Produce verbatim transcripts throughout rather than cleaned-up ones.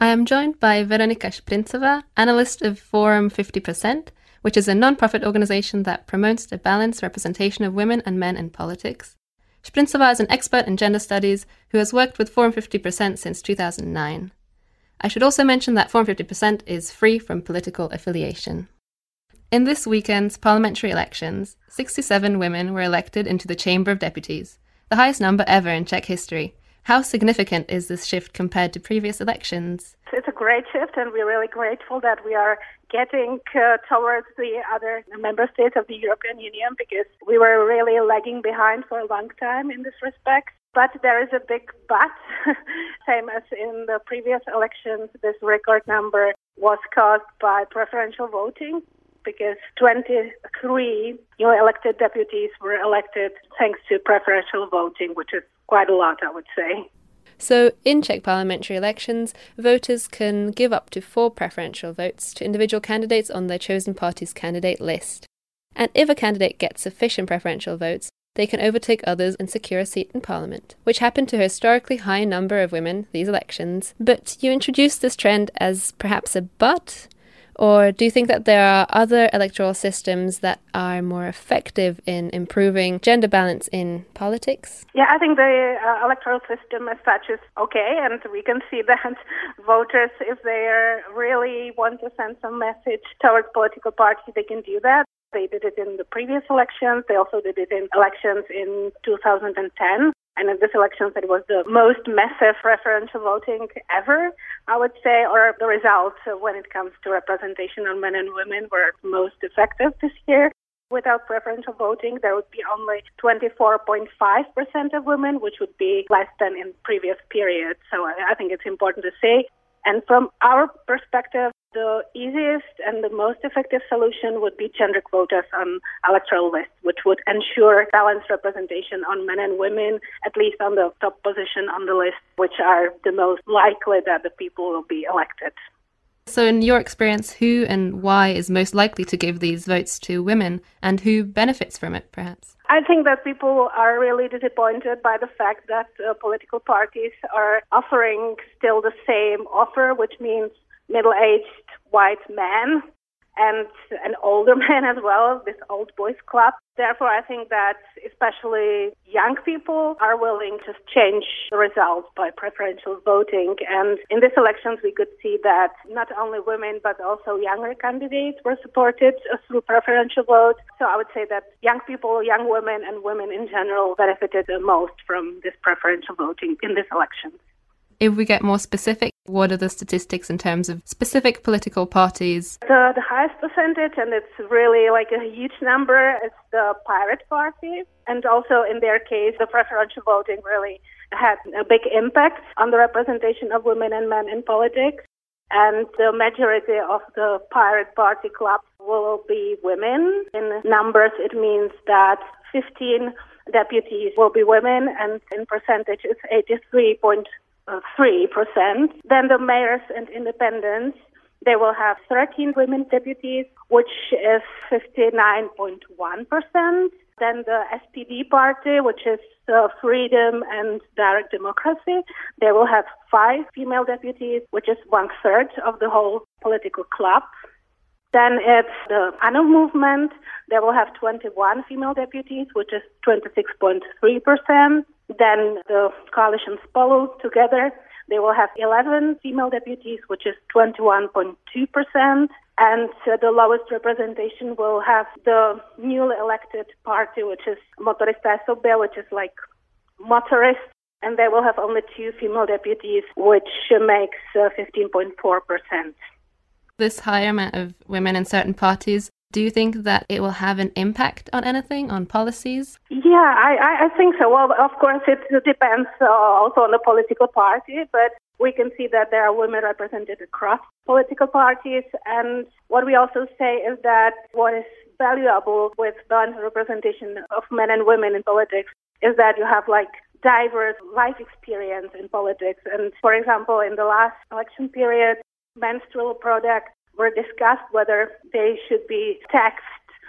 I am joined by Veronika Šprincová, analyst of Forum fifty percent, which is a non-profit organization that promotes a balanced representation of women and men in politics. Šprincová is an expert in gender studies who has worked with Forum fifty percent since two thousand nine. I should also mention that Forum fifty percent is free from political affiliation. In this weekend's parliamentary elections, sixty-seven women were elected into the Chamber of Deputies, the highest number ever in Czech history. How significant is this shift compared to previous elections? It's a great shift, and we're really grateful that we are getting uh, towards the other member states of the European Union, because we were really lagging behind for a long time in this respect. But there is a big but. Same as in the previous elections, this record number was caused by preferential voting, because twenty-three new elected deputies were elected thanks to preferential voting, which is quite a lot, I would say. So, in Czech parliamentary elections, voters can give up to four preferential votes to individual candidates on their chosen party's candidate list. And if a candidate gets sufficient preferential votes, they can overtake others and secure a seat in parliament, which happened to a historically high number of women these elections. But you introduced this trend as perhaps a but? Or do you think that there are other electoral systems that are more effective in improving gender balance in politics? Yeah, I think the uh, electoral system as such is okay, and we can see that voters, if they really want to send some message towards political parties, they can do that. They did it in the previous elections. They also did it in elections in two thousand ten. And in this election, it was the most massive preferential voting ever, I would say, or the results when it comes to representation of men and women were most effective this year. Without preferential voting, there would be only twenty-four point five percent of women, which would be less than in previous periods. So I think it's important to say. And from our perspective, the easiest and the most effective solution would be gender quotas on electoral lists, which would ensure balanced representation on men and women, at least on the top position on the list, which are the most likely that the people will be elected. So in your experience, who and why is most likely to give these votes to women, and who benefits from it, perhaps? I think that people are really disappointed by the fact that uh, political parties are offering still the same offer, which means middle-aged white men and an older man as well, this old boys club. Therefore, I think that especially young people are willing to change the results by preferential voting. And in these elections, we could see that not only women, but also younger candidates were supported through preferential vote. So I would say that young people, young women, and women in general benefited the most from this preferential voting in this election. If we get more specific, what are the statistics in terms of specific political parties? The, the highest percentage, and it's really like a huge number, is the Pirate Party. And also in their case, the preferential voting really had a big impact on the representation of women and men in politics. And the majority of the Pirate Party club will be women. In numbers, it means that fifteen deputies will be women, and in percentage, it's eighty-three point three percent. Then the mayors and independents, they will have thirteen women deputies, which is fifty-nine point one percent. Then the S P D party, which is uh, Freedom and Direct Democracy, they will have five female deputies, which is one-third of the whole political club. Then it's the ANO movement. They will have twenty-one female deputies, which is twenty-six point three percent. Then the coalition Spolu together, they will have eleven female deputies, which is twenty-one point two percent. And uh, the lowest representation will have the newly elected party, which is Motoristé Sobě, which is like motorists. And they will have only two female deputies, which makes uh, fifteen point four percent. This higher amount of women in certain parties, do you think that it will have an impact on anything, on policies? Yeah, I, I think so. Well, of course, it depends uh, also on the political party, but we can see that there are women represented across political parties. And what we also say is that what is valuable with balanced representation of men and women in politics is that you have like diverse life experience in politics. And for example, in the last election period, menstrual products were discussed whether they should be taxed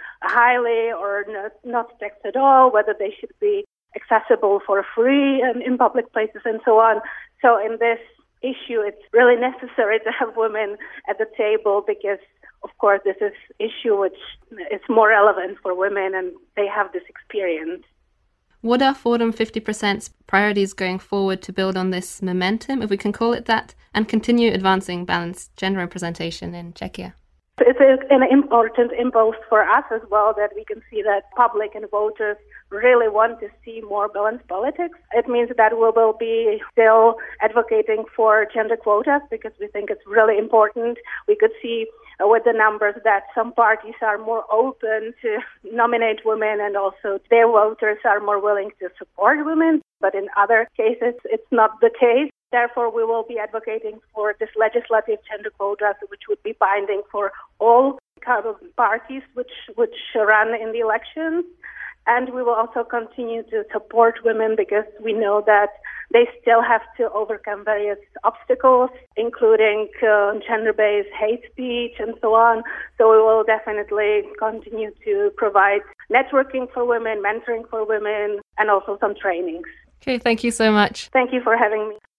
highly or not, not taxed at all, whether they should be accessible for free in, in public places and so on. So in this issue, it's really necessary to have women at the table because, of course, this is an issue which is more relevant for women and they have this experience. What are Forum fifty percent's priorities going forward to build on this momentum, if we can call it that, and continue advancing balanced gender representation in Czechia? It's an important impulse for us as well that we can see that public and voters really want to see more balanced politics. It means that we will be still advocating for gender quotas because we think it's really important. We could see uh, with the numbers that some parties are more open to nominate women and also their voters are more willing to support women. But in other cases, it's not the case. Therefore, we will be advocating for this legislative gender quotas, which would be binding for all kind of parties which which run in the elections. And we will also continue to support women because we know that they still have to overcome various obstacles, including uh, gender-based hate speech and so on. So we will definitely continue to provide networking for women, mentoring for women, and also some trainings. Okay, thank you so much. Thank you for having me.